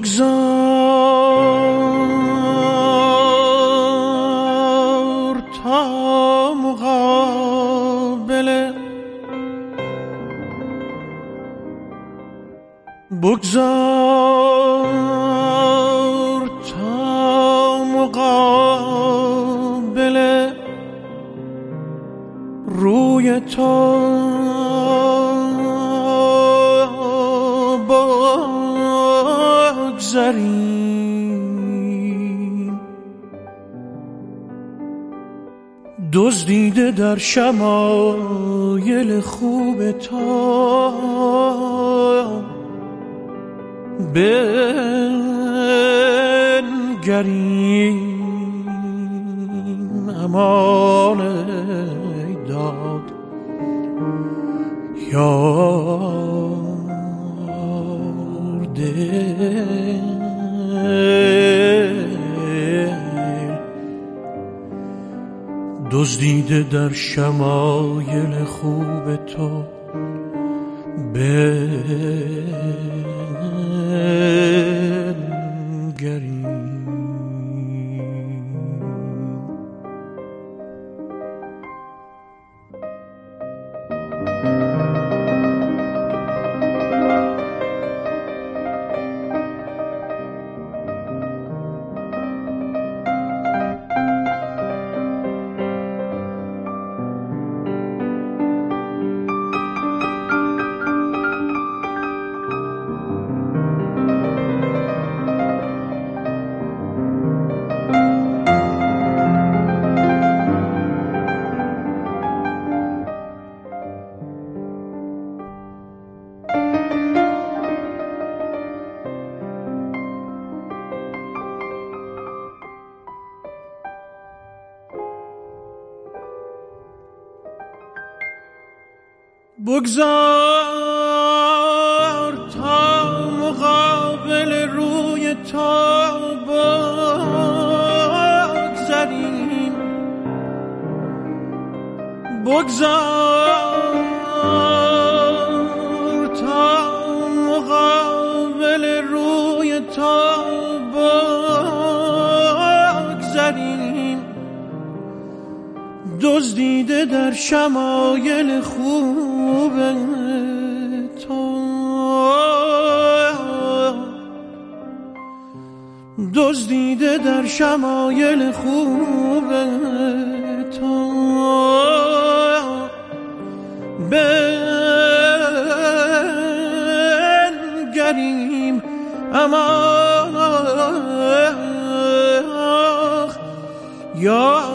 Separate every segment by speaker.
Speaker 1: بگذار تا مقابله، بگذار تا مقابله روی تو بگذریم. دزدیده در شمایل خوب تو بنگریم. امان ای داد یار دل، دزدیده در شمایل خوب تو بنگریم. بگذار تا مقابل روی تو بگذریم. بگذار تا مقابل روی تو بگذریم. دزدیده در شمایل خوب تو، دزدیده در شمایل خوب تو بنگریم. اما یا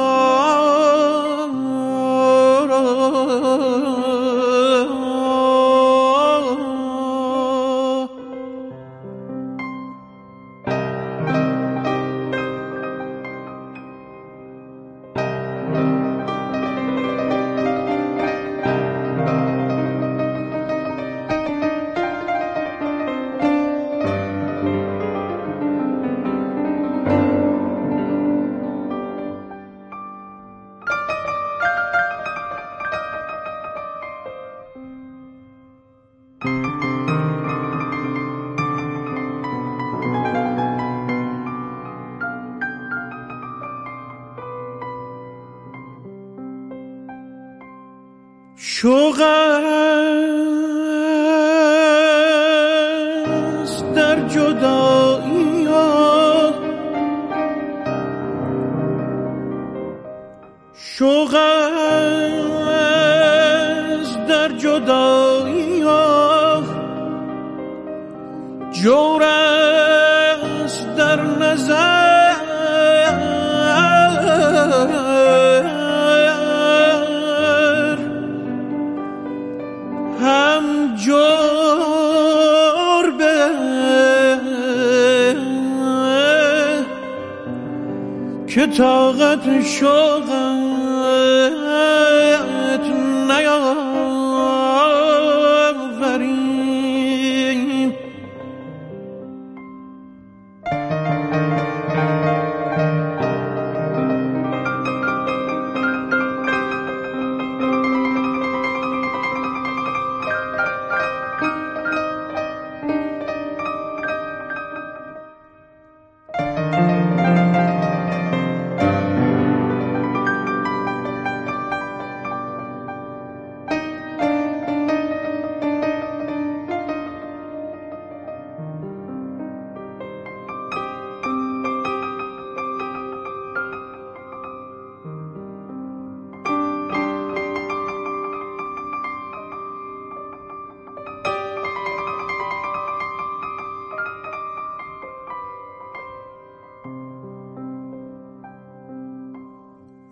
Speaker 1: شوق است در جدایی ها، شوق است در جدایی ها، جور است در نظر هم جور به که طاقت شوقت نیاوریم.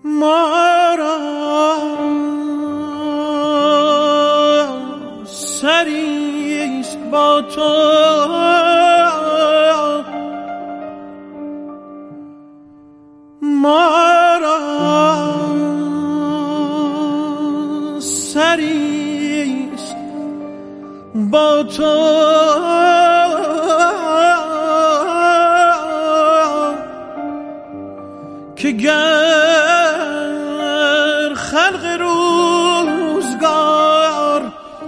Speaker 1: ما را سریست با تو ما را سریست با تو که گر خلق روزگار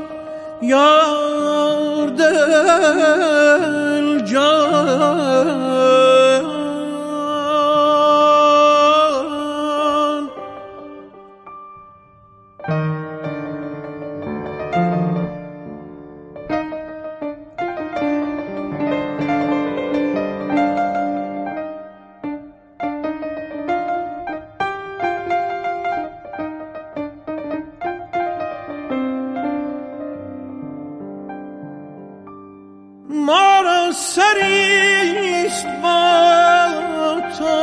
Speaker 1: یار دل جان ما را سریست با تو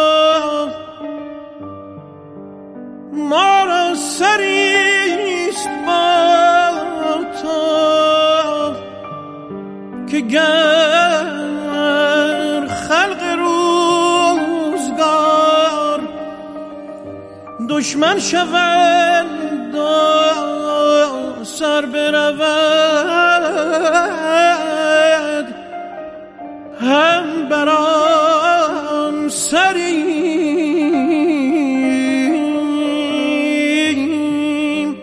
Speaker 1: ما را سریست با تو که گر خلق روزگار دشمن شوند و سر برود هم برام سریم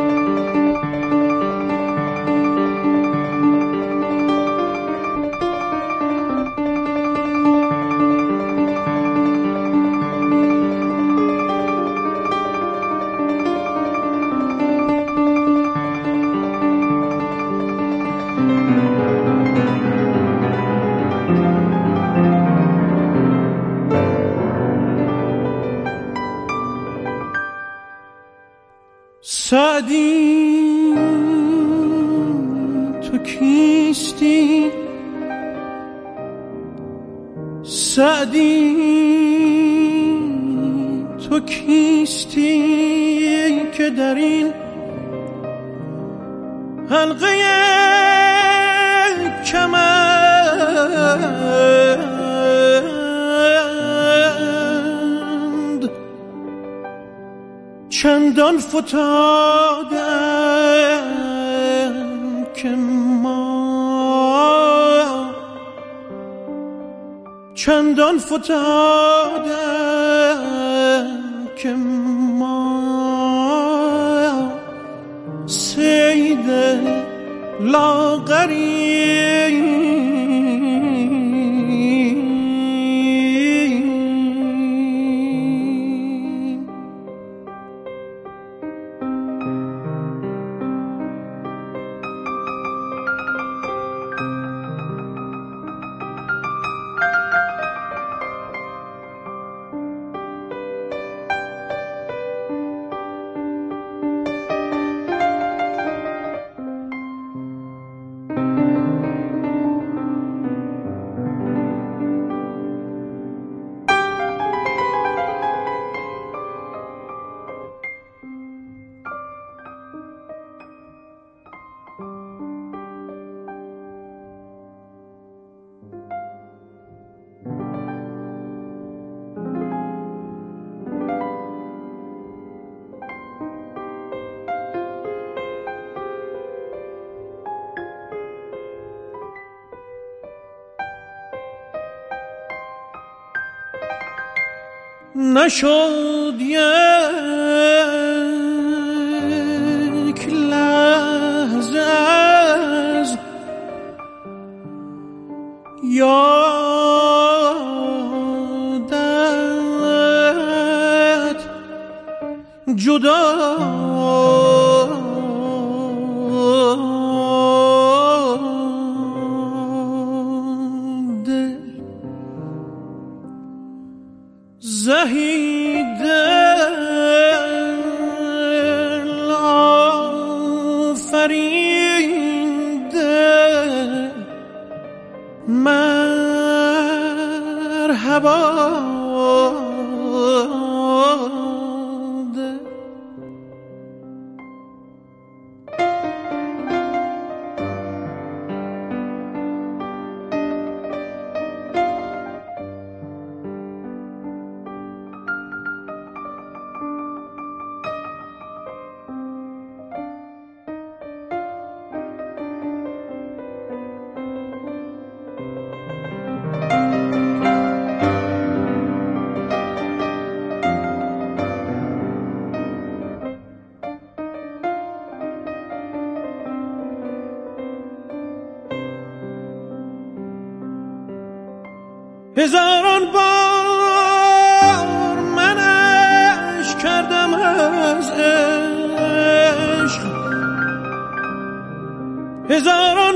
Speaker 1: سعدی تو کیستی سعدی تو کیستی که در این حلقه کمند چندان فتادم که ما چندان فتادم که ما صید لاغری نشد یک لحظه از یادت جدا زهید دل آفرینده مرحبا هزاران بار منش کردم از عشق، هزاران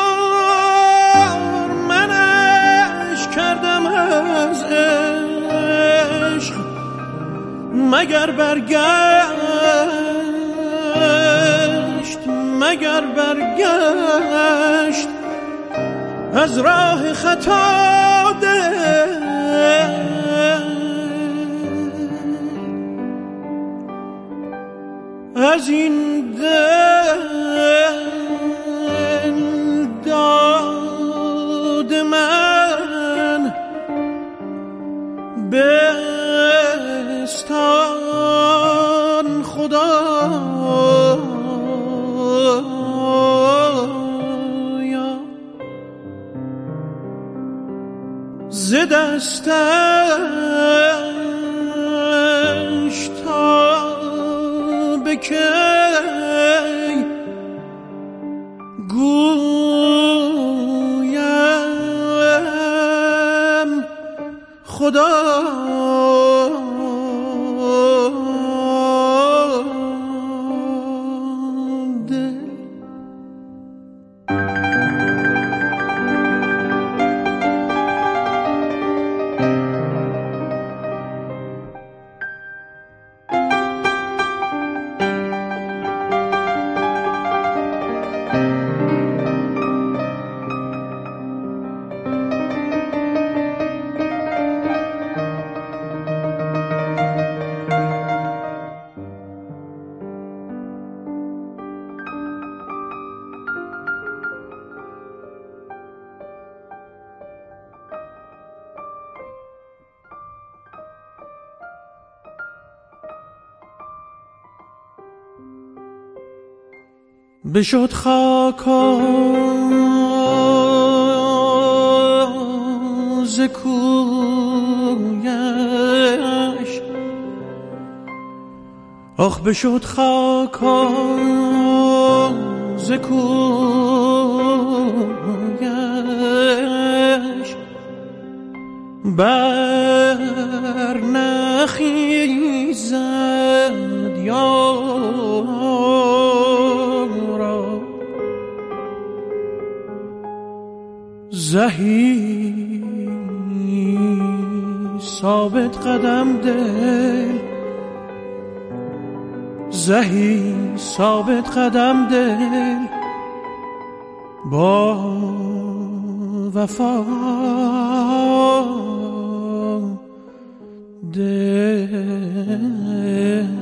Speaker 1: بار منش کردم از عشق، مگر برگشت از راه خطا دل، از این دل داد من بستان خدا ز دستش تا به کی گویم خدا بشد خاکا ز کویش، آخ بشد خاکا ز کویش، بر نخیزد یارا زهی ثابت قدم دل، زهی ثابت قدم دل با وفا دل